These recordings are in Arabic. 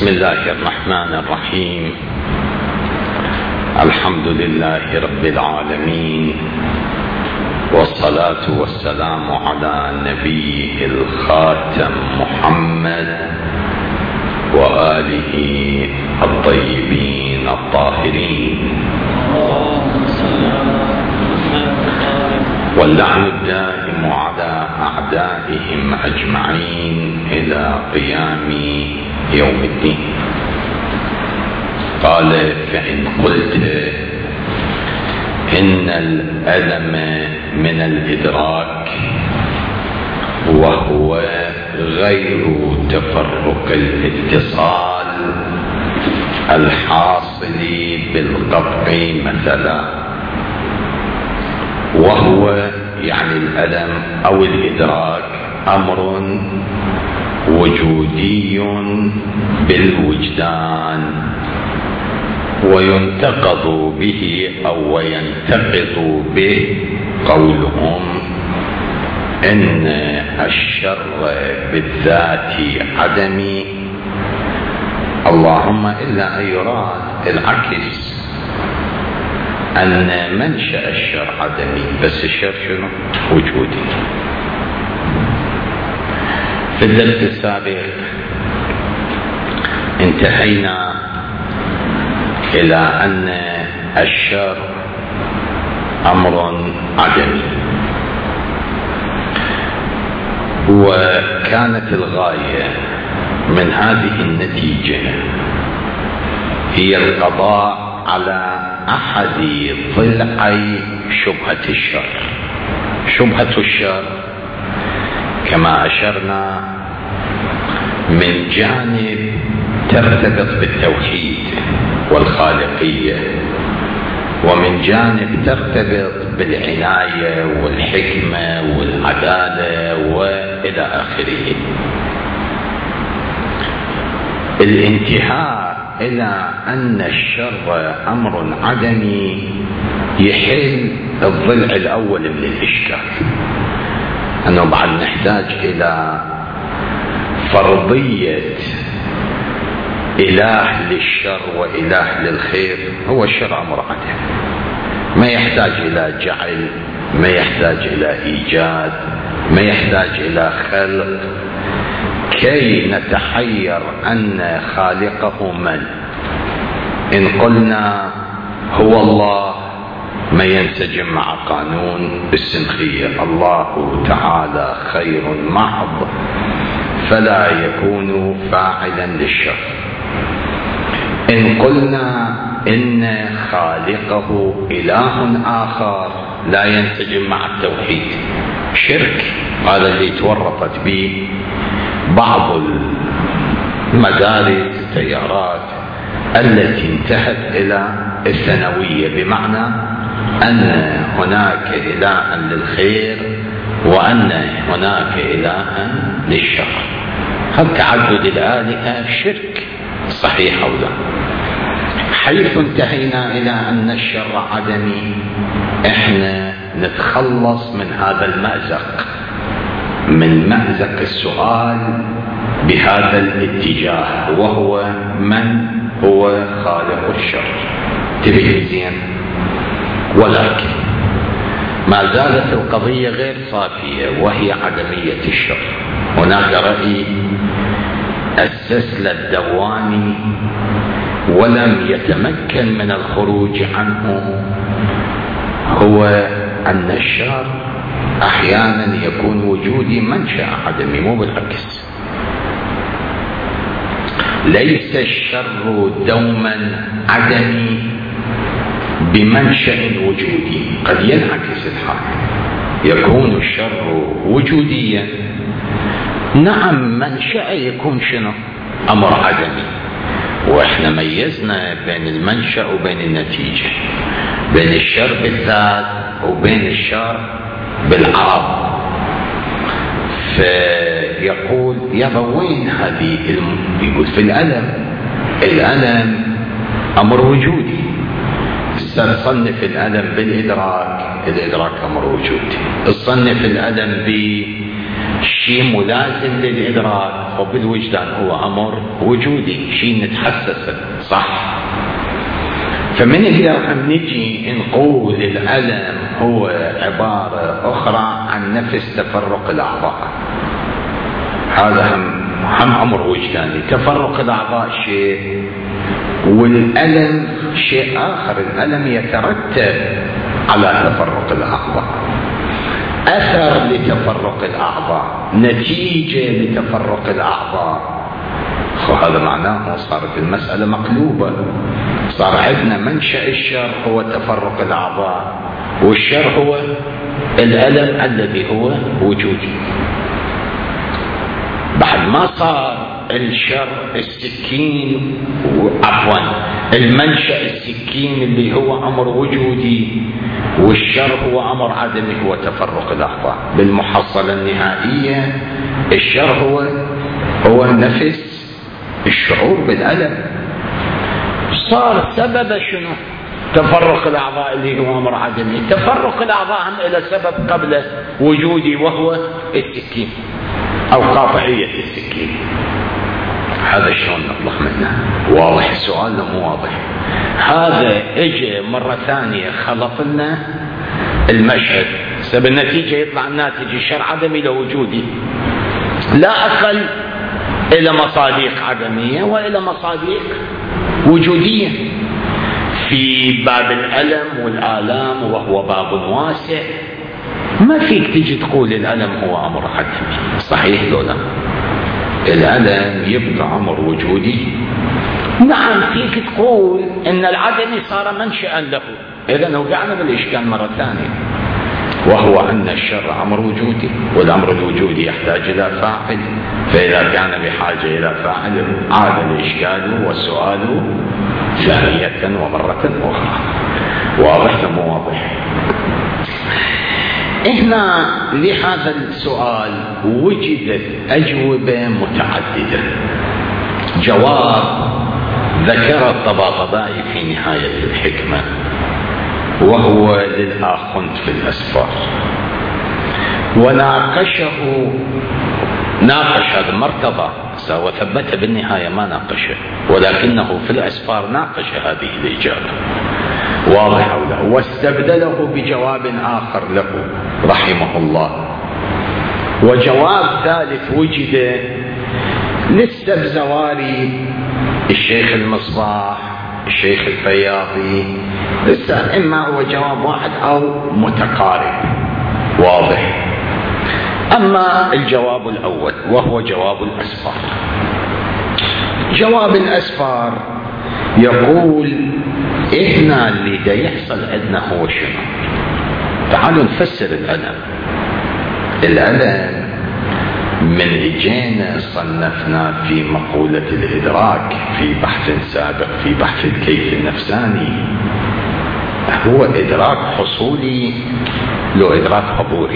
بسم الله الرحمن الرحيم. الحمد لله رب العالمين، والصلاة والسلام على نبيه الخاتم محمد وآله الطيبين الطاهرين، واللعن الدائم على أعدائهم أجمعين إلى قيام يوم الدين. قال: فإن قلت إن الألم من الإدراك وهو غير تفرق الاتصال الحاصل بالقطع مثلا، وهو يعني الألم أو الإدراك أمر وجودي بالوجدان، وينتقض به أو ينتقض به قولهم إن الشر بالذات عدمي، اللهم إلا أن يراد العكس، أن منشأ الشر عدمي بس الشر شنو؟ وجودي. في الدرس السابق انتهينا إلى أن الشر أمر عدمي، وكانت الغاية من هذه النتيجة هي القضاء على أحد ضلعي شبهة الشر. شبهة الشر كما أشرنا من جانب ترتبط بالتوحيد والخالقية، ومن جانب ترتبط بالعناية والحكمة والعدالة وإلى آخره. الانتهاء إلى أن الشر أمر عدمي يحل الضلع الأول من الإشكال، أنه بعد نحتاج إلى فرضية إله للشر وإله للخير. هو الشر أمر عدم، ما يحتاج إلى جعل، ما يحتاج إلى إيجاد، ما يحتاج إلى خلق كي نتحير أن خالقه من. إن قلنا هو الله ما ينسجم مع قانون السنخية، الله تعالى خير محض فلا يكون فاعلا للشر. إن قلنا إن خالقه إله آخر لا ينسجم مع التوحيد، شرك. هذا اللي تورطت به بعض المدارس التيارات التي انتهت إلى الثانوية، بمعنى أن هناك إله للخير وأن هناك إله للشر. هل تعدد الآلهة شرك صحيح أو لا؟ حيث انتهينا إلى أن الشر عدمي، إحنا نتخلص من هذا المأزق، من مأزق السؤال بهذا الاتجاه، وهو من هو خالق الشر. تبيه زين، ولكن ما زالت القضية غير صافية، وهي عدمية الشر. هناك رأي أسس الدواني ولم يتمكن من الخروج عنه، هو أن الشر أحيانا يكون وجودي منشأ عدمي، مو بالعكس. ليس الشر دوما عدمي بمنشأ وجودي، قد ينعكس الحال، يكون الشر وجوديا، نعم منشأ يكون شنو؟ أمر عدمي. وإحنا ميزنا بين المنشأ وبين النتيجة، بين الشر بالذات وبين الشر بالعرض. فيقول يا وين هذه يقول في الألم أمر وجودي. صنف الألم بالإدراك، الإدراك أمر وجودي. الصنف الألم شيء ملازم للإدراك، وبالوجدان هو أمر وجودي، شيء نتحسسه، صح؟ فمن هنا نجي نقول الألم هو عبارة أخرى عن نفس تفرق الأعضاء. هذا هم أمر وجداني. تفرق الأعضاء شيء، والألم شيء آخر. الألم يترتب على تفرق الأعضاء، أثر لتفرق الأعضاء، نتيجة لتفرق الأعضاء. وهذا معناه صارت المسألة مقلوبة. صار عندنا منشأ الشر هو تفرق الأعضاء، والشر هو الألم الذي هو وجودي. بعد ما صار الشر السكين، عفوا المنشأ السكين اللي هو أمر وجودي، والشر هو أمر عدمي، هو تفرق الأعضاء. بالمحصلة النهائية الشر هو نفس الشعور بالألم. صار سبب شنو؟ تفرق الأعضاء اللي هو أمر عدمي. تفرق الأعضاء هم إلى سبب قبل وجودي، وهو السكين أو قاطعية السكين. هذا شلون نطلع منه؟ واضح السؤال مو واضح؟ هذا اجى مرة ثانية خلط لنا المشهد، سبب النتيجة يطلع الناتج الشر عدمي لوجودي، لا أقل إلى مصادق عدمية وإلى مصادق وجودية. في باب الألم والآلام، وهو باب واسع، ما فيك تجي تقول الألم هو أمر عدمي، صحيح لو لا؟ الألم يبقى أمر وجودي. نعم فيك تقول إن العدم صار منشأ له، إذن وقعنا بالإشكال مرة ثانية، وهو أن الشر أمر وجودي، والأمر الوجودي يحتاج إلى فاعل، فإذا كان بحاجة إلى فاعل عاد الإشكال والسؤال ثانية ومرة أخرى. واضح مو واضح؟ هنا لهذا السؤال وجدت أجوبة متعددة. جواب ذكر الطباطبائي في نهاية الحكمة، وهو للآخوند في الأسفار، وناقشه، ناقش هذا مرتضى وثبت بالنهاية ما ناقشه، ولكنه في الأسفار ناقش هذه الإجابة، واضح أو لا؟ واستبدله بجواب آخر له رحمه الله. وجواب ثالث وجد للسبزواري، الشيخ المصباح، الشيخ الفياضي، لسه إما هو جواب واحد أو متقارب، واضح. أما الجواب الأول وهو جواب الأسفار، جواب الأسفار يقول إحنا اللي دا يحصل عندنا هو شنو؟ تعالوا نفسر الألم. الألم من إجينا صنفنا في مقولة الإدراك في بحث سابق، في بحث الكيف النفساني، هو إدراك حصولي لو إدراك حضوري.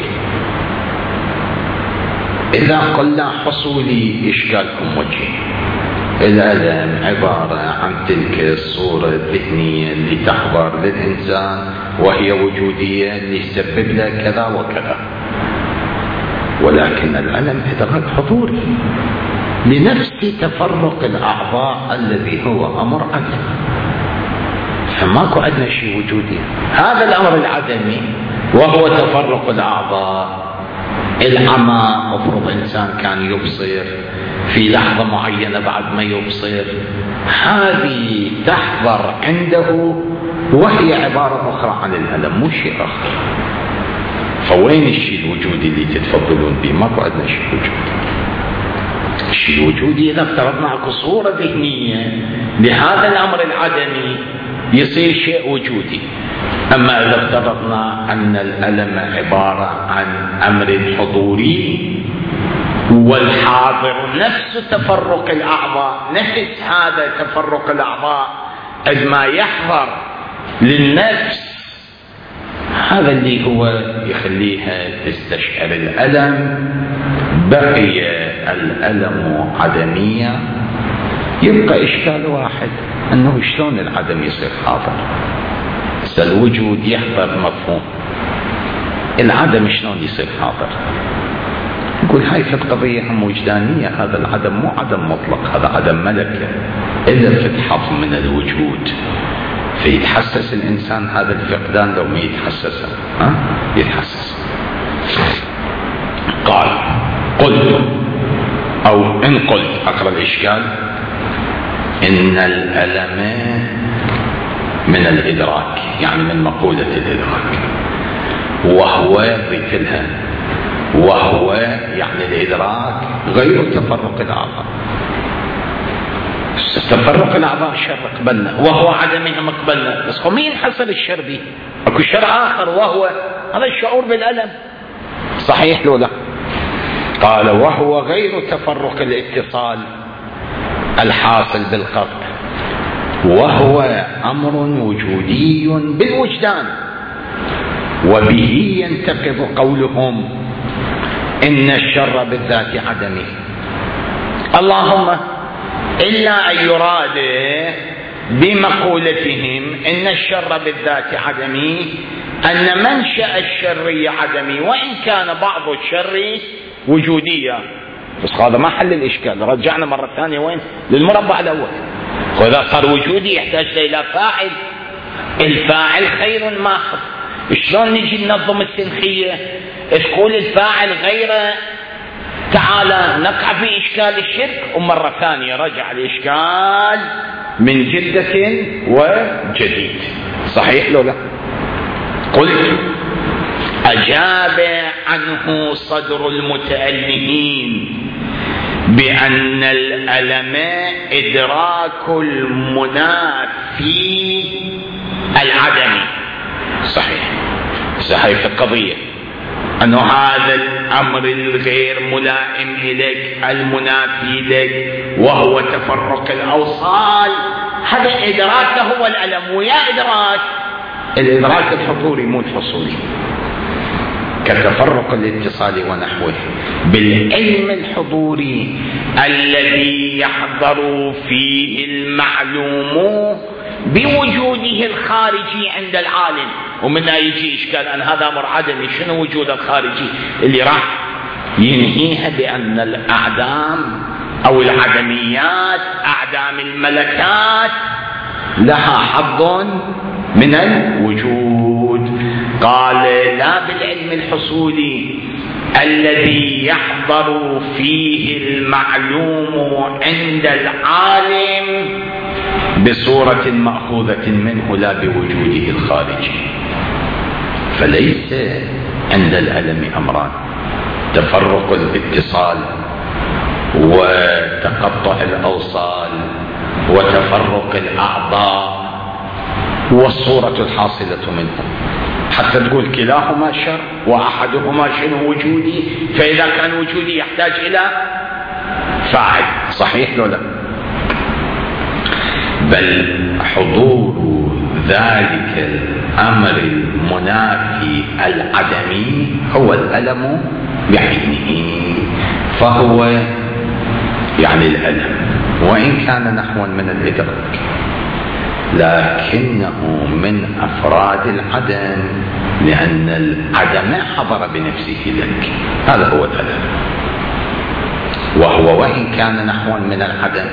إذا قلنا حصولي إشكالكم وجهي. الألم عبارة عن تلك الصورة الذهنية اللي تحضر للإنسان وهي وجودية، اللي يسبب له كذا وكذا، ولكن الألم إدراك حضوري لنفس تفرق الأعضاء الذي هو أمر عدمي، فماكو عندنا شيء وجودي. هذا الأمر العدمي وهو تفرق الأعضاء. العمى مفروض إنسان كان يبصر في لحظة معينة، بعد ما يبصر هذه تحضر عنده وهي عبارة أخرى عن الألم، مو شيء آخر. فوين الشيء الوجودي اللي تتفضلون به؟ ماكو عندنا شيء وجودي. الشيء الوجودي إذا افترضنا اكو صورة ذهنية لهذا الأمر العدمي يصير شيء وجودي. أما إذا افترضنا أن الألم عبارة عن أمر حضوري، والحاضر نفس تفرق الأعضاء، نفس هذا تفرق الأعضاء عندما يحضر للنفس، هذا اللي هو يخليها تستشعر الألم. بقي الألم عدمية، يبقى إشكال واحد، أنه شلون العدم يصير حاضر؟ الوجود يحضر مفهوم، العدم شلون يصير حاضر؟ يقول هاي في قضية هم وجدانية، هذا العدم مو عدم مطلق، هذا عدم ملكي إذا فتحف من الوجود، فيتحسس الإنسان هذا الفقدان لو ما يتحسس يتحسس. قال قلت أو إن قلت أقرأ الإشكال إن الألم من الإدراك، يعني من مقولة الإدراك، وهو ضيفلها، وهو يعني الإدراك غير تفرق الأعضاء. تفرق الأعضاء شر قبلنا، وهو عدمها مقبلنا، بس مين حصل الشر به؟ أكو شر آخر وهو هذا الشعور بالألم، صحيح لو لا؟ قال وهو غير تفرق الاتصال الحاصل بالقطع، وهو أمر وجودي بالوجدان، وبه ينتقض قولهم إن الشر بالذات عدمي. اللهم إلا أن يراد بمقولتهم إن الشر بالذات عدمي أن منشأ الشر عدمي، وإن كان بعض الشر وجودية. بس هذا ما حل الإشكال، رجعنا مرة ثانية وين؟ للمربع الأول. وإذا صار وجودي يحتاج إلى فاعل، الفاعل خير ماخذ. شلون نجي ننظم السنخية؟ تقول الفاعل غير، تعالى نقع في إشكال الشرك، ومرة ثانية رجع الإشكال من جدة وجديد. صحيح لو لا؟ قلت أجاب عنه صدر المتألمين بأن الألم إدراك المنافي العدمي. صحيح في القضية أنه هذا الأمر الغير ملائم إليك المنافي لك وهو تفرق الأوصال، هذا إدراك هو الألم، ويا إدراك الإدراك الحضوري مو الحصولي كتفرق الاتصال ونحوه، بالعلم الحضوري الذي يحضر فيه المعلوم بوجوده الخارجي عند العالم. ومنها يجي إشكال أن هذا أمر عدمي، شنو وجود الخارجي اللي راح ينهيها بأن الأعدام أو العدميات أعدام الملكات لها حظ من الوجود. قال لا، بالعلم الحصولي الذي يحضر فيه المعلوم عند العالم بصورة مأخوذة منه لا بوجوده الخارجي. فليس عند الألم أمران: تفرق الاتصال وتقطع الأوصال وتفرق الأعضاء والصورة الحاصلة منه، حتى تقول كلاهما شر وأحدهما شنو وجودي، فإذا كان وجودي يحتاج إلى فاعل. صحيح لو لا؟ بل حضور ذلك الأمر المنافي العدمي هو الألم بعينه، فهو يعني الألم وإن كان نحوا من الإدراك، لكنه من أفراد العدم، لأن العدم حضر بنفسه لك، هذا هو الألم. وهو وإن كان نحوا من العدم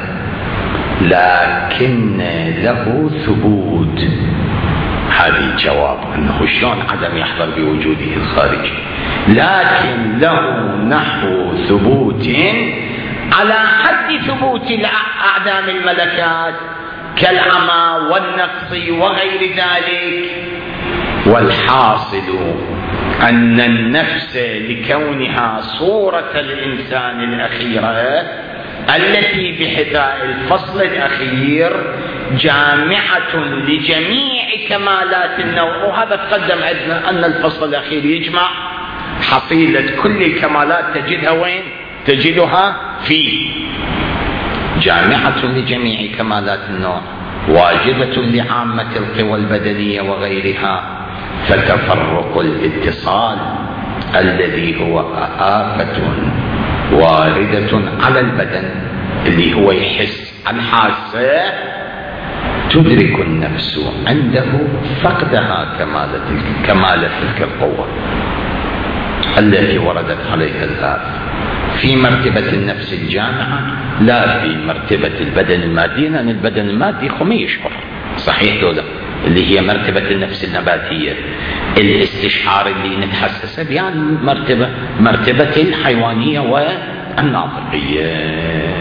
لكن له ثبوت. هذه الجواب أنه شلون عدم يحضر بوجوده الخارجي، لكن له نحو ثبوت على حد ثبوت أعدام الملكات كالعمى والنقص وغير ذلك. والحاصل أن النفس لكونها صورة الإنسان الأخيرة التي بحذاء الفصل الأخير جامعة لجميع كمالات النوع، وهذا تقدم عندنا أن الفصل الأخير يجمع حصيلة كل الكمالات، تجدها وين؟ تجدها فيه. جامعة لجميع كمالات النوع، واجبة لعامة القوى البدنية وغيرها. فتفرق الاتصال الذي هو آفة واردة على البدن اللي هو يحس الحاسة، تدرك النفس عنده فقدها كمال تلك القوة. التي وردت عليها الآية في مرتبة النفس الجامعة، لا في مرتبة البدن المادي، لأن البدن المادي خمي يشعر صحيح دولا، اللي هي مرتبة النفس النباتية، الاستشعار اللي نتحسسه بها مرتبة الحيوانية والناطقية.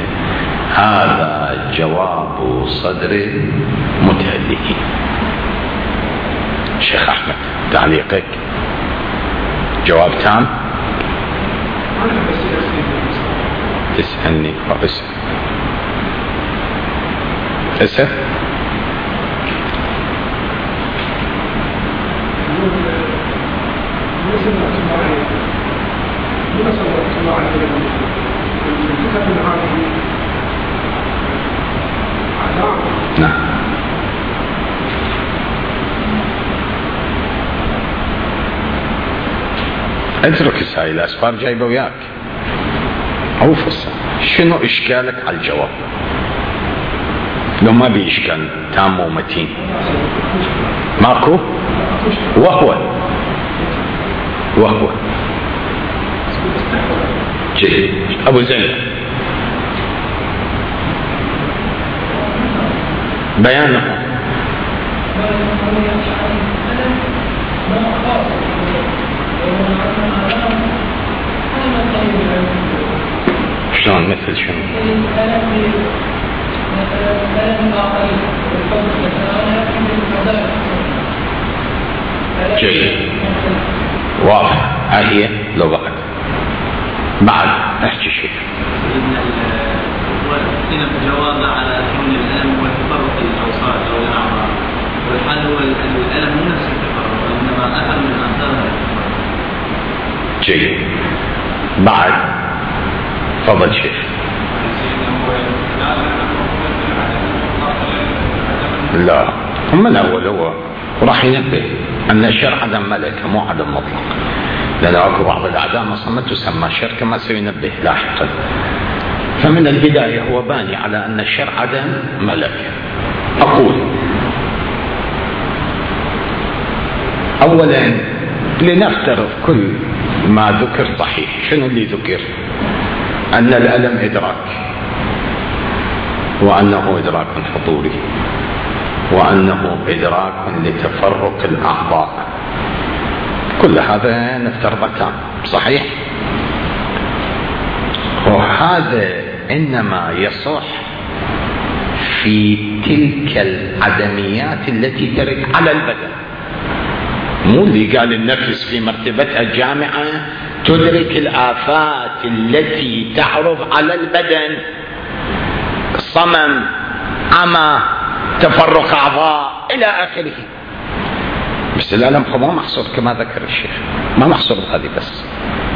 هذا جواب صدر متألهين. شيخ أحمد تعليقك؟ جواب تام؟ تسألني اسأل. نعم. اترك هاي الأسفار جايبه وياك أو فصل. شنو إشكالك على الجواب؟ لو ما بي إشكال تام ومتين ماكو. وهو جيد. أبو زينب بيانه شلون؟ مثل شنو؟ جيد واضح. هي لو بعد احكي شيء. الجواب على كون الألم والتفرق الأوصال أو الأعراض، والحال هو الألم مو نفس التفرق، إنما أثر من آثار. جيد. بعد تفضل شيخ. لا، هم الأول هو وراح ينبه أن الشر عدم ملكة مو عدم مطلق، لأن أكو بعض الأعداء ما تسمى شر كما سينبه لاحقا. فمن البداية هو باني على أن الشر عدم ملكة. أقول أولا لنفترض كل ما ذكر صحيح. شنو اللي ذكر؟ أن الألم إدراك، وأنه إدراك حضوري، وأنه إدراك لتفرق الأعضاء. كل هذا نفترض تام صحيح. وهذا إنما يصح في تلك العدميات التي ترد على البدن، مو اللي قال النفس في مرتبتها الجامعة تدرك الآفات التي تعرض على البدن، صمم، عمى، تفرق أعضاء إلى آخره. بس الألم ما محصور كما ذكر الشيخ، ما محصور هذه بس.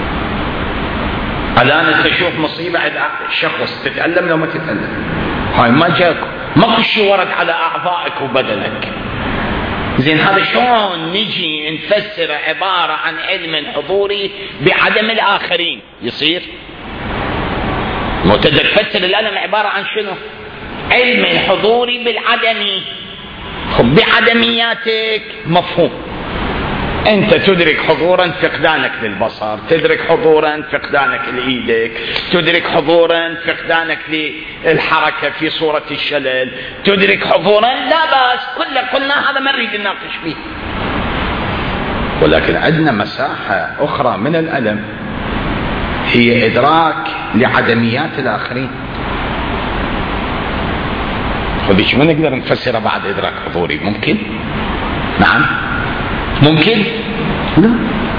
الآن تشوف مصيبة عند شخص تتألم لو ما تتألم، هاي ما جاك، ماكو شيء ورد على أعضائك وبدنك. زين هذا شلون نجي نفسر عبارة عن علم حضوري بعدم الآخرين؟ يصير مو تقدر تفسر الألم عبارة عن شنو؟ علم حضوري بالعدمي. خب بعدمياتك مفهوم. أنت تدرك حضورا فقدانك للبصر، تدرك حضورا فقدانك لإيدك، تدرك حضورا فقدانك للحركة في صورة الشلل، تدرك حضورا لا بأس، كله قلنا هذا ما نريد نناقش فيه. ولكن عندنا مساحة أخرى من الألم هي إدراك لعدميات الآخرين. خذيش ما نقدر نفسر بعد إدراك حضوري. ممكن؟ نعم ممكن؟ لا.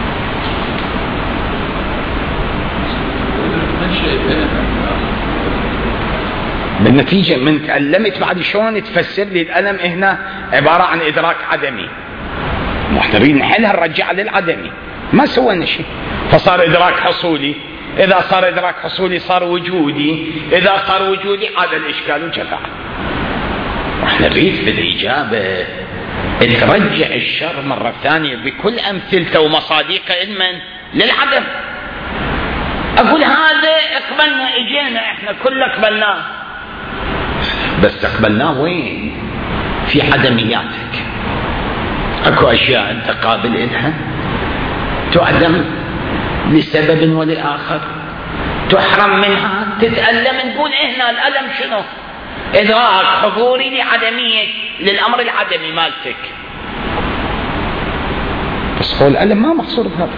بالنتيجة من تألمت بعد شلون تفسر لي الألم هنا عبارة عن إدراك عدمي؟ نحن نريد نحلها نرجع للعدمي، ما سوينا شيء. فصار إدراك حصولي، إذا صار إدراك حصولي صار وجودي، إذا صار وجودي عاد الإشكال وجفع. نحن نريد في الإجابة ترجع الشر مرة ثانية بكل أمثلته ومصادقه علما للعدم. أقول هذا اقبلنا، إجينا إحنا كل اقبلناه، بس اقبلناه وين؟ في عدمياتك. أكو أشياء أنت قابل إلها تعدم لسبب ولآخر تحرم منها تتألم. نقول هنا الألم شنو؟ إدراك حضوري لعدمية للأمر العدمي مالتك. بس هو الألم ما محصور بهذا.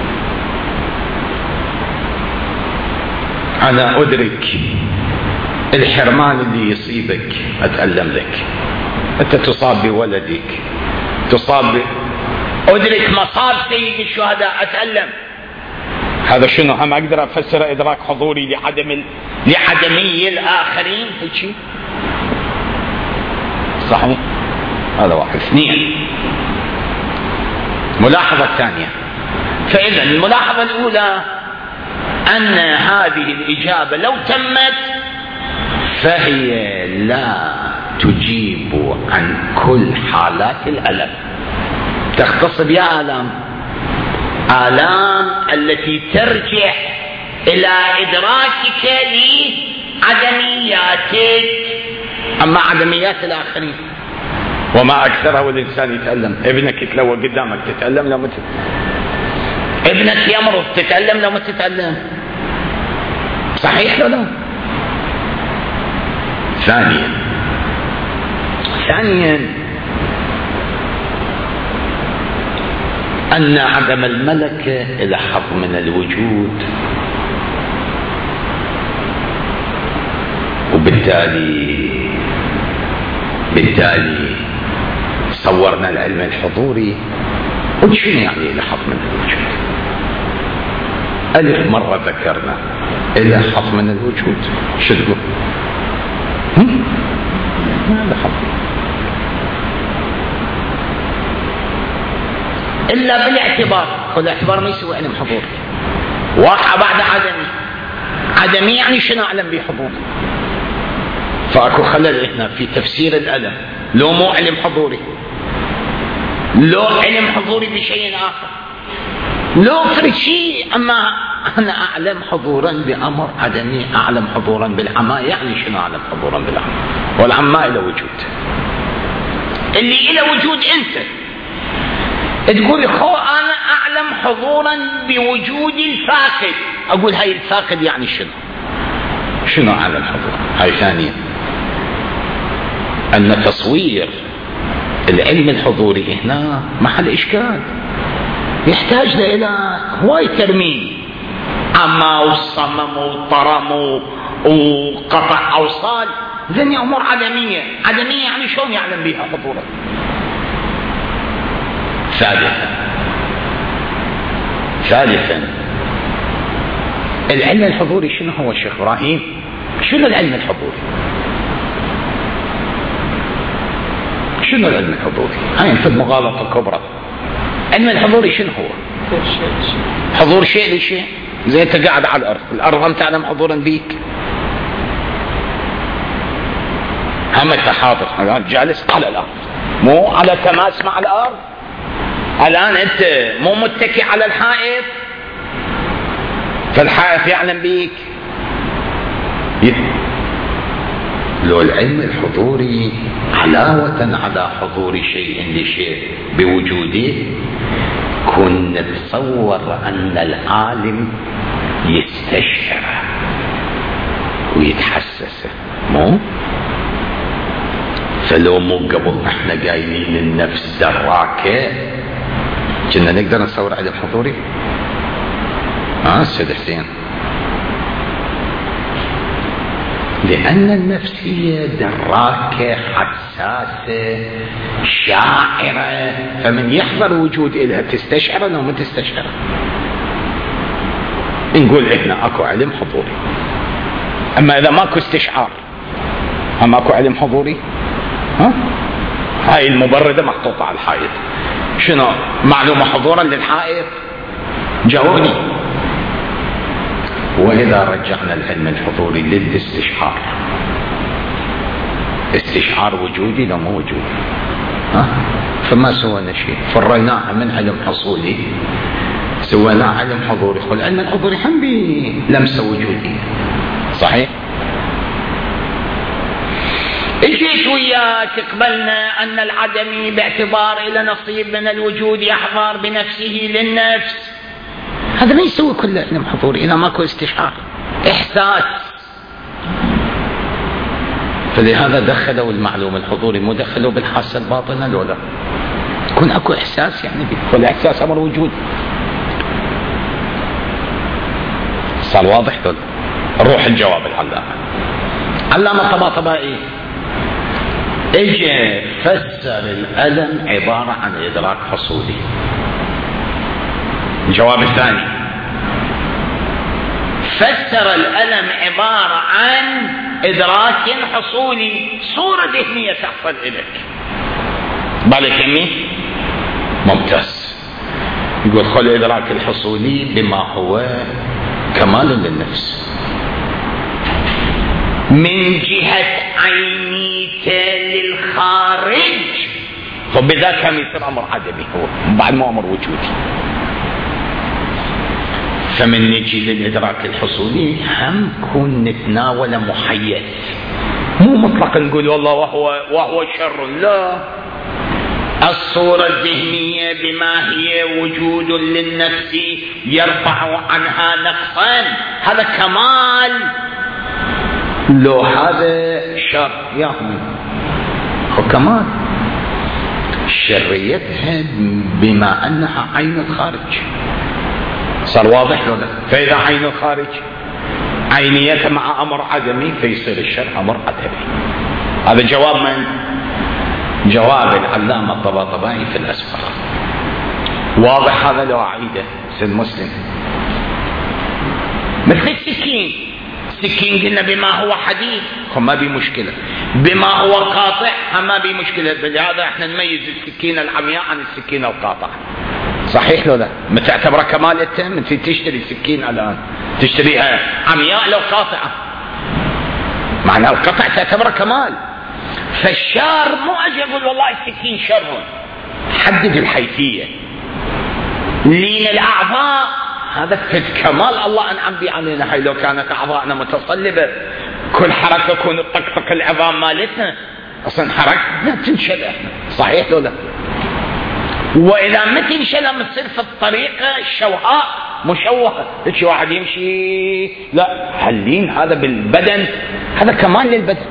أنا أدرك الحرمان اللي يصيبك أتألم لك. أنت تصاب بولدك، تصاب أدرك مصاب سيد الشهداء أتألم. هذا شنو؟ هم أقدر أفسر إدراك حضوري لعدمي الآخرين هيك شيء صحيح؟ هذا واحد. اثنين، ملاحظة ثانية. فإذا الملاحظة الأولى أن هذه الإجابة لو تمت فهي لا تجيب عن كل حالات الألم، تختص بها آلام التي ترجع إلى إدراكك لعدمياتك، أما عدميات الآخرين وما أكثرها والإنسان يتألم. ابنك يتلوى قدامك تتألم لو ابنك يمرض تتألم لو ما تتألم، صحيح ولا لا؟ ثانيا أن عدم الملكة إلى حظ من الوجود، وبالتالي صورنا العلم الحضوري. وشنو يعني إلى حظ من الوجود؟ ألف مرة ذكرنا إلى حظ من الوجود، شو تقول؟ هذا حظ إلا بالاعتبار. والاعتبار ما يسوي علم حضور. واقع بعد عدمي يعني شنو أعلم بحضور؟ فأكو خلل هنا في تفسير الألم. لو مو علم حضوري، لو علم حضوري بشيء آخر، لو فرد شيء. أما أنا أعلم حضورا بأمر عدمي، أعلم حضورا بالعماء. يعني شنو أعلم حضورا بالعماء؟ والعماء إلى وجود، اللي إلى وجود أنت تقول خو أنا أعلم حضورا بوجود الفاقد. أقول هاي الفاقد يعني شنو أعلم حضورا؟ هاي ثانية. أن تصوير العلم الحضوري هنا محل إشكال، يحتاج إلى هواي ترميم. عما وصمم وطرم وقطع أوصال، ذني أمور عدمية. يعني شلون يعلم بها حضورا؟ ثالثا العلم الحضوري شنو هو الشيخ إبراهيم؟ شنو العلم الحضوري؟ شنو العلم الحضوري؟ هاي في المغالطة الكبرى. علم الحضوري شنو هو؟ حضور شيء لشيء. زي انت قاعد على الارض هم تعلم حضورا بيك. هم انت حاضر جالس على الارض، مو على تماس مع الارض. الان انت مو متكي على الحائط، فالحائط يعلم بيك. لو العلم الحضوري علاوة على حضور شيء لشيء بوجوده، كنا نتصور أن العالم يستشعر ويتحسس، مو؟ فلو مو قبل احنا قايلين النفس دراكة كنا نقدر نصور علم حضوري؟ سيد حسين، لأن النفس هي دراكة حساسة شاعرة، فمن يحضر وجود إلها تستشعر أو ما تستشعر. نقول إحنا أكو علم حضوري. أما إذا ماكو استشعار، ماكو علم حضوري، هاي المبردة محطوطة على الحائط. شنو معلومة حضورا للحائط؟ جاوبني. وإذا رجعنا العلم الحضوري للاستشعار، استشعار وجودي لو مو وجودي، فما سوينا شيء. فريناها من علم حصولي سويناه علم حضوري. العلم الحضوري هم بلمسة وجودية، صحيح؟ اجيت وياك قبلنا أن العدمي باعتبار إلى نصيب من الوجود يحضر بنفسه للنفس، هذا ما يسوي كل علم حضوري إذا ماكو استشعار إحساس. فلهذا دخلوا المعلوم الحضوري، مو دخلوا بالحاسة الباطنة لولا يكون اكو إحساس يعني والإحساس أمر وجود. صار واضح لولا؟ نروح الجواب العلامة. علامة طباطبائي اجى فسر الألم عبارة عن إدراك حصولي. الجواب الثاني فسر الألم عبارة عن إدراك حصولي، صورة ذهنية تحصل إليك. بالك يمي ممتاز. يقول خل الإدراك الحصولي بما هو كمال للنفس من جهة عينيك للخارج، فبذا كان يصير أمر عدمي هو بعد ما أمر وجودي. فمن نجي للإدراك الحصولي هم كون نتناول محيز، مو مطلق نقول والله وهو شر، لا. الصورة الذهنية بما هي وجود للنفس يرفع عنها نقصا، هذا كمال. لو هذا شر يهم هو كمال. شريتها بما أنها عين الخارج. صار واضح لو؟ فإذا عين الخارج عينيتها مع أمر عدمي فيصير الشر أمر عدمي. هذا جواب من؟ جواب العلامة الطباطبائي في الأسفل. واضح هذا لو أعيده سيد مسلم؟ مثل السكين قلنا بما هو حديد ما بي مشكلة، بما هو قاطع ما بي مشكلة. لهذا احنا نميز السكينة العمياء عن السكينة القاطعة. صحيح لو لا؟ ما تعتبره كمال انت من تشتري سكين الآن تشتريها عمياء لو قاطعة، معنى القطع تعتبره كمال. فالشار مو اجي اقول والله السكين شر، حدد الحيثية. لين الأعضاء هذا في الكمال الله أنعم به علينا. هاي لو كانت أعضاءنا متصلبة كل حركة كون الطقطق العظام مالتنا أصلا حركتنا تنشل احنا. صحيح لو لا؟ وإذا ما تنشل مصير في الطريقة الشوهاء مشوهة، هيك واحد يمشي لا حلين هذا بالبدن، هذا كمال للبدن.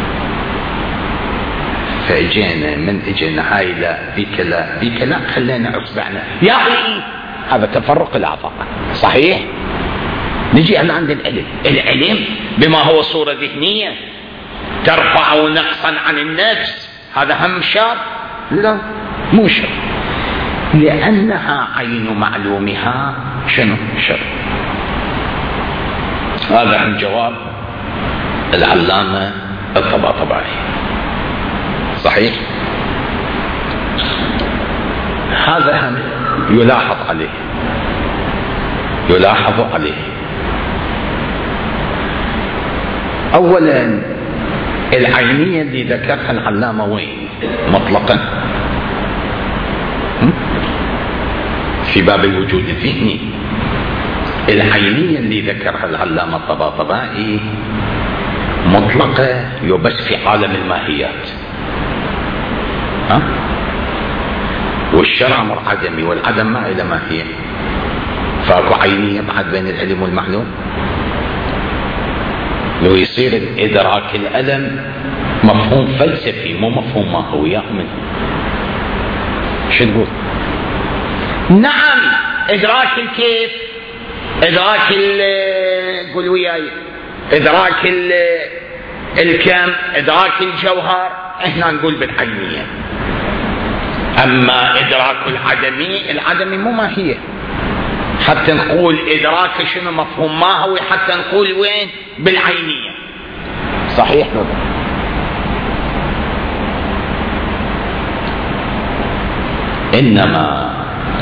فاجينا من اجينا هاي لا بك لا خلينا اصبعنا يا اخي، هذا تفرق الاعضاء. صحيح. نجي الان عند العلم بما هو صورة ذهنية ترفع نقصا عن النفس، هذا هم شر؟ لا مو شر، لانها عين معلومها شنو؟ شر. هذا عن جواب العلامة الطباطبائي. صحيح. هذا هم يلاحظ عليه. اولا العينية اللي ذكرها العلامة وين مطلقا؟ في باب الوجود الذهني. العينية اللي ذكرها العلامة الطباطبائي مطلقة يبس في عالم الماهيات. والشرع أمر عدمي، والعدم ما إلى ماهية، فاكو عينية بعد بين العلم والمعلوم. لو يصير إدراك الألم مفهوم فلسفي مو مفهوم ماهوي يأمن. شو تقول؟ نعم إدراك الكيف، إدراك قول وياي، إدراك الكم، إدراك الجوهر، إحنا نقول بالعينية. أما إدراك العدمي مو ماهية. حتى نقول إدراك شنو مفهوم ماهوي، حتى نقول وين بالعينية. صحيح لو؟ إنما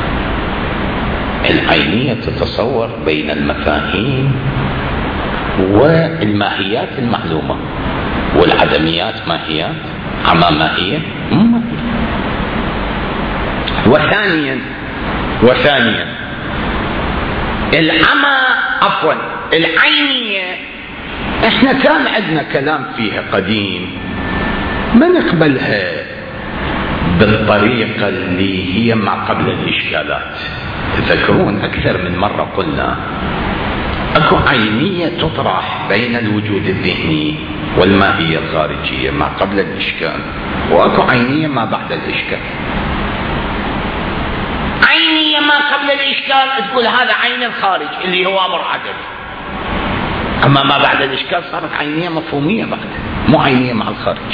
العينية تتصور بين المفاهيم والماهيات المعلومة، والعدميات ماهيات عما ماهية. وثانيا العينية احنا كان عندنا كلام فيها قديم ما نقبلها بالطريقة اللي هي ما قبل الإشكالات. تذكرون أكثر من مرة قلنا أكو عينية تطرح بين الوجود الذهني والماهية الخارجية ما قبل الإشكال، وأكو عينية ما بعد الإشكال. عينية ما قبل الإشكال تقول هذا عين الخارج اللي هو أمر عدم، أما ما بعد الإشكال صارت عينية مفهومية بعد، مو عينية مع الخارج.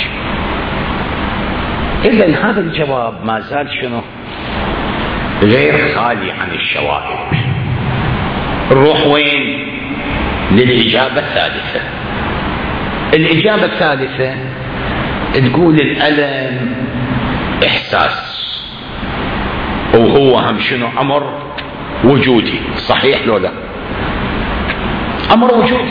إذن هذا الجواب ما زال شنو؟ غير خالي عن الشوائب. نروح وين؟ للإجابة الثالثة. الإجابة الثالثة تقول الألم إحساس، وهو هم شنو؟ أمر وجودي. صحيح لو لا؟ أمر وجودي.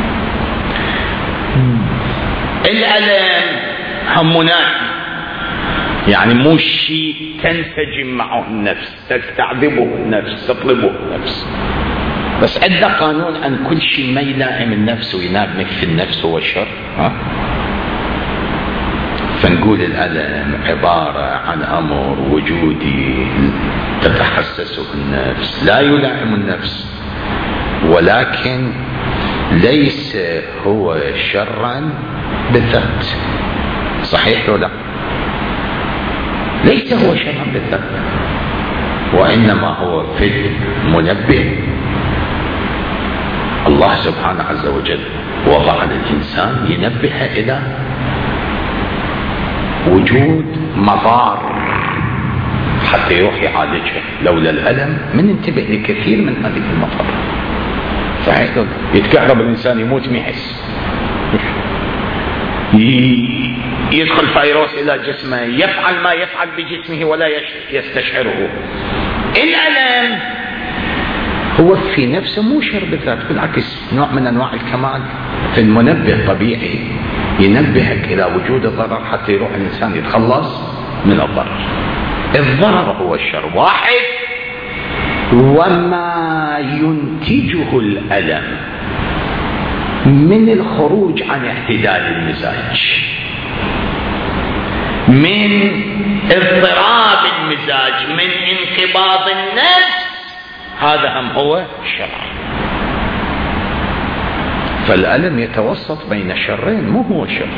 الألم هم منافي، يعني مو شيء تنسجم معه النفس، تستعذبه النفس، تطلبه النفس. بس عندنا قانون أن كل شيء ما يلائم النفس وينامك في النفس هو شر. فنقول الألم عبارة عن أمر وجودي تتحسسه النفس، لا يلائم النفس، ولكن ليس هو شرا بالذات. صحيح ولا لا؟ ليس هو شرا بالذات، وإنما هو في منبه. الله سبحانه عز وجل وضع للإنسان ينبه إلى وجود مضار حتى يروح يعالجها. لولا الألم من انتبه لكثير من هذه المضار. صحيح؟ يتكهرب الإنسان يموت ما يحس، يدخل فيروس إلى جسمه يفعل ما يفعل بجسمه ولا يستشعره. الألم هو في نفسه مو شر بالذات، بالعكس نوع من أنواع الكمال. في المنبه طبيعي ينبهك إلى وجود الضرر حتى يروح الإنسان يتخلص من الضرر. الضرر هو الشر واحد، وما ينتجه الألم من الخروج عن اعتدال المزاج، من اضطراب المزاج، من انقباض النفس، هذا هم هو الشر. فالألم يتوسط بين شرين، مو هو شر،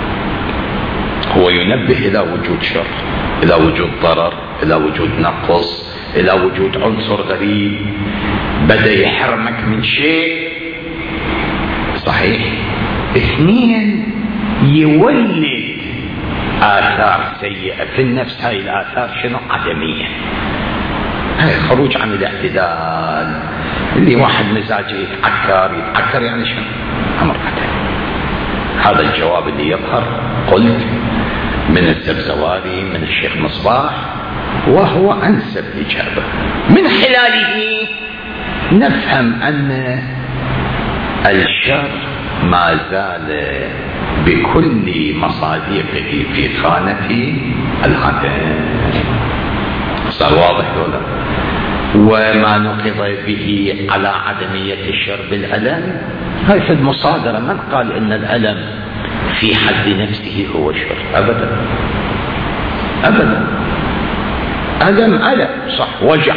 هو ينبه إلى وجود شر، إلى وجود ضرر، إلى وجود نقص، إلى وجود عنصر غريب بدأ يحرمك من شيء. صحيح. اثنين، يولد آثار سيئة في النفس. هاي الآثار شنو؟ عدمية. هاي خروج عن الاعتدال، اللي واحد مزاجه يتعكر يعني شنو؟ أمر عدمي. هذا الجواب اللي يظهر قلت من الزبزواري، من الشيخ مصباح، وهو أنسب إجابة. من خلاله نفهم أن الشر ما زال بكل مصادقه في خانة العدم. صار واضح ولا؟ وما نقض به على عدمية الشر بالألم، هاي في المصادرة. من قال إن الألم في حد نفسه هو شر؟ أبدا أبدا. ألم صح، وجع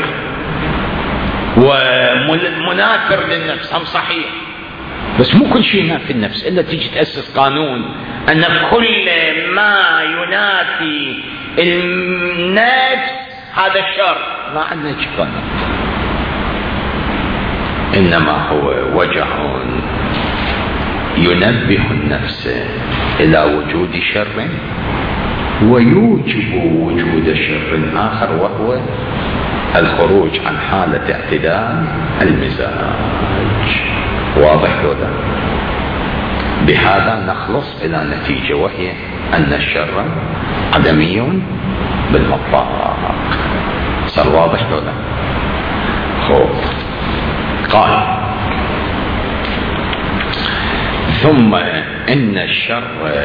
ومنافر للنفس هم صحيح، بس مو كل شيء ينافي النفس إلا تيجي تأسس قانون أن كل ما ينافي النفس هذا الشر. ما عندنا قانون، إنما هو وجع ينبه النفس إلى وجود شر ويوجب وجود شر آخر، وهو الخروج عن حالة اعتدال المزاج. واضح هذا؟ بهذا نخلص إلى نتيجة، وهي أن الشر عدمي بالمطلق. صار واضح هذا؟ خوف. قال ثم إن الشر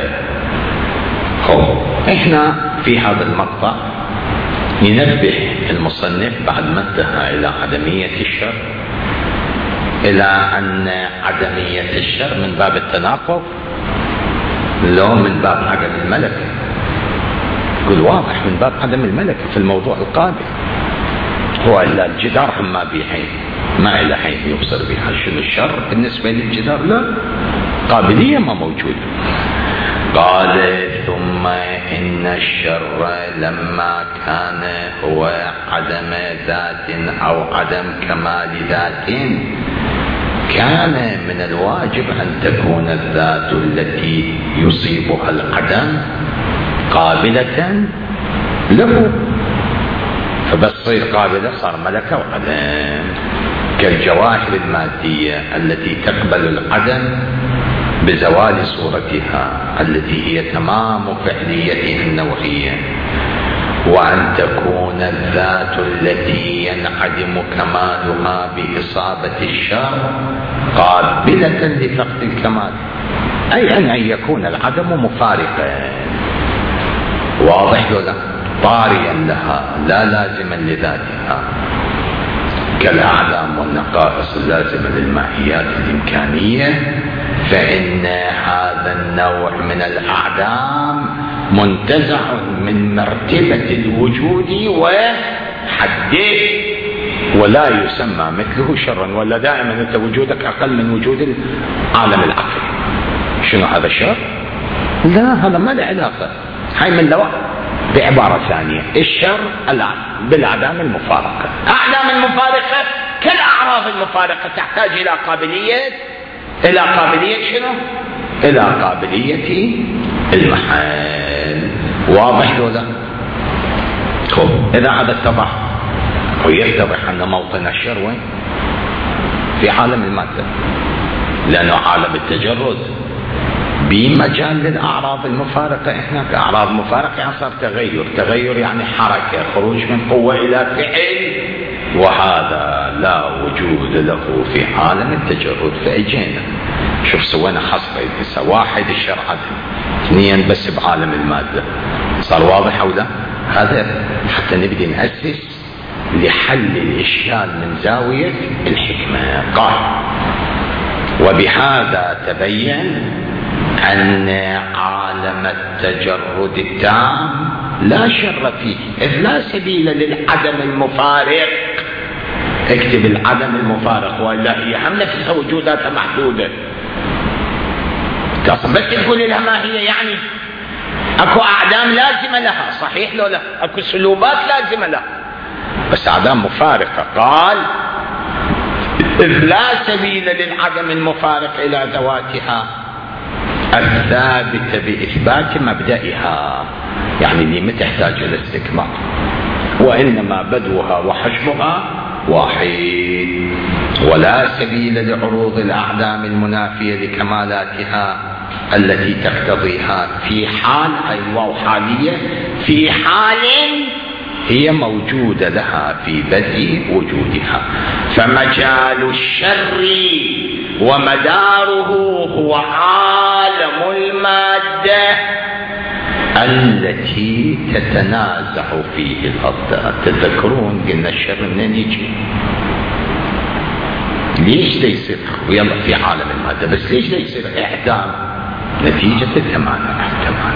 خوف. إحنا في هذا المقطع ينبه المصنف بعد ما انتهى إلى عدمية الشر إلى أن عدمية الشر من باب التناقض، لو من باب عدم الملكة. يقول واضح من باب عدم الملكة في الموضوع القابل. هو إلا الجدار ما به حين، ما إلى حين يبصر بها. شنو الشر بالنسبة للجدار؟ لا، قابلية ما موجودة. قال ثم إن الشر لما كان هو عدم ذات أو عدم كمال ذات، كان من الواجب أن تكون الذات التي يصيبها العدم قابلة له، فبس تصير قابلة صار ملكة وعدم، كالجواهر المادية التي تقبل العدم بزوال صورتها التي هي تمام فعليتها النوعية، وأن تكون الذات التي ينعدم كمالها بإصابة الشر قابلة لفقد الكمال، أي أن يكون العدم مفارقا واضح ولا طاريا لها لا لازما لذاتها، كالأعلام والنقائص اللازمة للماهيات الإمكانية. فإن هذا النوع من الأعلام منتزع من مرتبة الوجود وحده، ولا يسمى مثله شرا، ولا دائما أنت وجودك أقل من وجود العالم العقلي. شنو هذا الشر؟ لا، هذا ما له علاقة. هاي من لوح. بعبارة ثانية، الشر الآن بالأعلام المفارقة. أعلام المفارقة كالأعراض المفارقة تحتاج إلى قابلية شنو؟ إلى قابلية المحل. واضح ولا؟ إذا هذا اتضح، ويتضح أن موطن الشر وين؟ في عالم المادة، لأنه عالم التجرد بمجال للأعراض المفارقة. هناك أعراض مفارقة يعني صار تغير يعني حركة، خروج من قوة إلى فعل، وهذا لا وجود له في عالم التجرد. فأجينا شوف سوينا حصر، واحد الشر عدم، اثنين بس بعالم المادة. صار واضح أو لا؟ هذا حتى نبدي نأسس لحل الإشكال من زاوية الحكمة. قال وبهذا تبين أن عالم التجرد التام لا شر فيه، إذ لا سبيل للعدم المفارق. اكتب العدم المفارق، وإلا هي هم نفسها وجوداتها محدودة. بس تقول لها ما هي، يعني اكو أعدام لازمة لها، صحيح لو لا؟ اكو سلوبات لازمة لها، بس أعدام مفارقة. قال إذ لا سبيل للعدم المفارق إلى ذواتها الثابتة بإثبات مبدئها، يعني اللي ما تحتاج إلى استكمال، وإنما بدوها وحجمها واحد. ولا سبيل لعروض الأعدام المنافية لكمالاتها التي تقتضيها في حال، أيوة حالية، في حال هي موجودة لها في بدء وجودها. فمجال الشر ومداره هو عالم المادة التي تتنازع فيه الأضداد. تذكرون قلنا الشر منين يجي؟ ليش ده يصير؟ ويلا في عالم المادة، بس ليش ده يصير إعدام؟ نتيجة التمانع.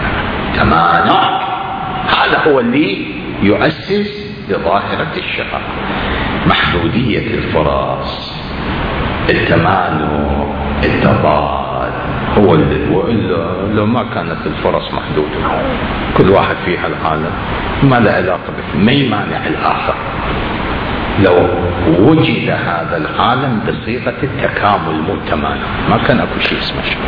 هذا هو اللي يؤسس لظاهرة الشر. محدودية الفرص، التمانع، التضاد، هو اللي، وإلا لو ما كانت الفرص محدودة كل واحد فيها العالم ما له علاقة به، ما يمانع الآخر. لو وجد هذا العالم بصيغة التكامل مو التمانع ما كان اكو شيء اسمه شر.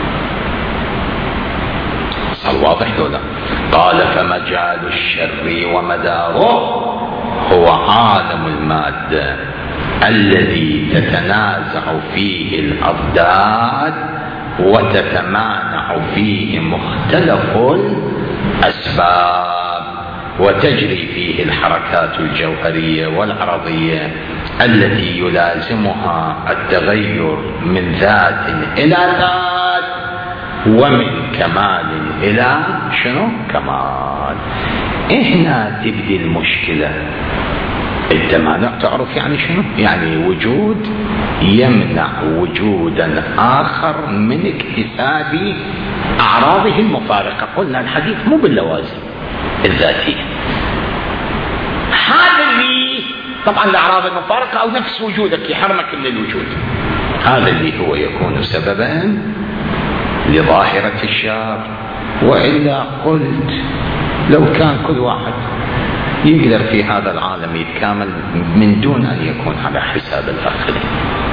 صار واضح ولا؟ قال فمجال الشر ومداره هو عالم المادة الذي تتنازع فيه الأضداد وتتمانع فيه مختلف الأسباب، وتجري فيه الحركات الجوهرية والعرضية التي يلازمها التغير من ذات إلى ذات، ومن كمال إلى شنو؟ كمال. هنا تبدي المشكلة. التمانع تعرف يعني شنو؟ يعني وجود يمنع وجودا آخر من اكتساب أعراضه المفارقة. قلنا الحديث مو باللوازم، الذاتية. هذا اللي طبعا الأعراض المفارقة أو نفس وجودك يحرمك من الوجود، هذا اللي هو يكون سببا لظاهرة الشر. وإلا قلت لو كان كل واحد يقدر في هذا العالم يتكامل من دون أن يكون على حساب الآخرين،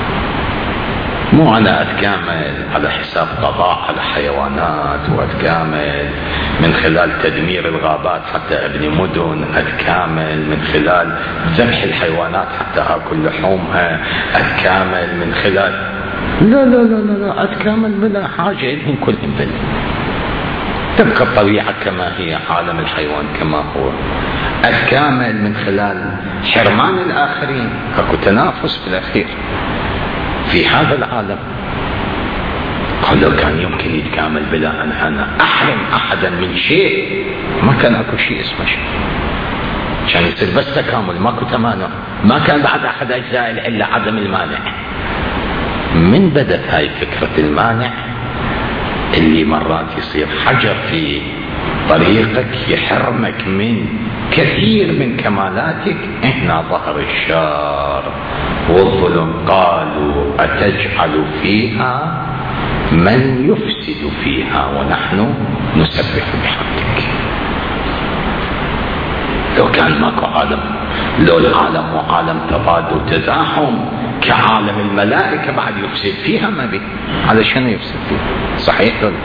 مو أنا أتكامل على حساب قضاء على حيوانات، وأتكامل من خلال تدمير الغابات حتى أبني مدن، أتكامل من خلال ذبح الحيوانات حتى أكل لحومها، أتكامل من خلال لا لا لا لا, لا. أتكامل بلا حاجة إلهم كلهم بني. تبقى الطبيعة كما هي، عالم الحيوان كما هو. أتكامل من خلال حرمان الآخرين، أكو تنافس في الأخير في هذا العالم. قال لو كان يمكن يتكامل بلا أن أنا أحرم أحدا من شيء ما كان أكو شيء اسمه شيء، كان يصير بس تكامل ماكو تمانع، ما كان بعد أحد أجزاء العلة عدم المانع. من بدت هاي فكرة المانع اللي مرات يصير حجر في طريقك يحرمك من كثير من كمالاتك، هنا ظهر الشر والظلم. قالوا أتجعل فيها من يفسد فيها ونحن نسبح بحمدك. لو كان ماكو عالم، لو العالم مو عالم تضاد وتزاحم كعالم الملائكة بعد يفسد فيها ما بي، على شنو يفسد فيها؟ صحيح ولا؟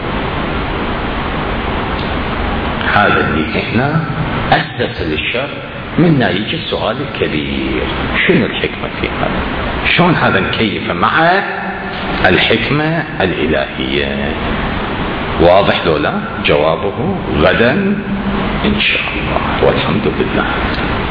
هذا اللي هنا أسس للشر. منا يجي السؤال الكبير، شنو الحكمة في هذا؟ شلون هذا نكيف مع الحكمة الإلهية؟ واضح لولا؟ جوابه غدا إن شاء الله، والحمد لله.